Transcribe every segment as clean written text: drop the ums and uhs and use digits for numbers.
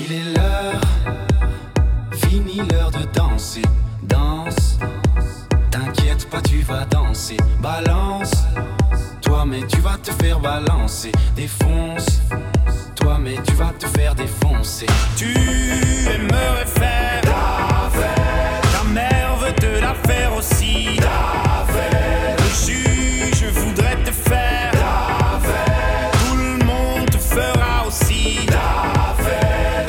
Il est l'heure, fini l'heure de danser. Danse, t'inquiète pas, tu vas danser. Balance, toi mais tu vas te faire balancer. Défonce, toi mais tu vas te faire défoncer. Tu aimerais faire la fête, ta mère veut te la faire aussi. La fête, le juge voudrait te faire la fête, tout le monde te fera aussi la fête.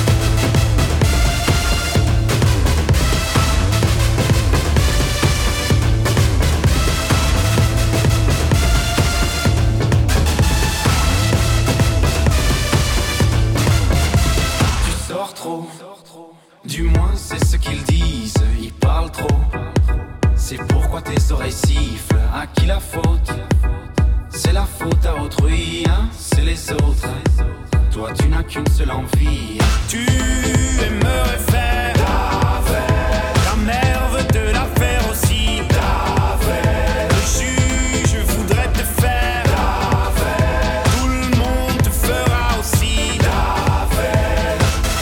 Tu sors trop, du moins c'est ce qu'ils disent. Ils parlent trop, c'est pourquoi tes oreilles sifflent. À qui la faute? C'est la faute à autrui, hein? C'est les autres. Toi tu n'as qu'une seule envie. Tu aimerais faire la fête, ta mère veut te la faire aussi. La fête, le juge voudrait te faire la fête, tout le monde te fera aussi la fête.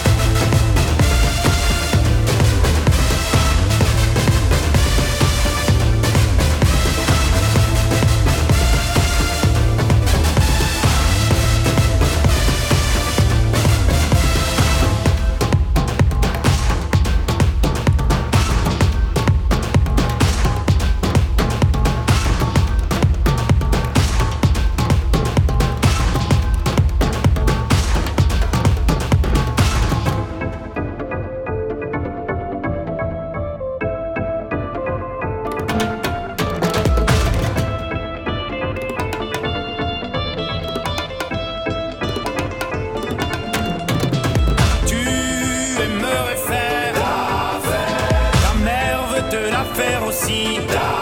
Tu aimerais faire la fête, ta mère veut te la faire aussi.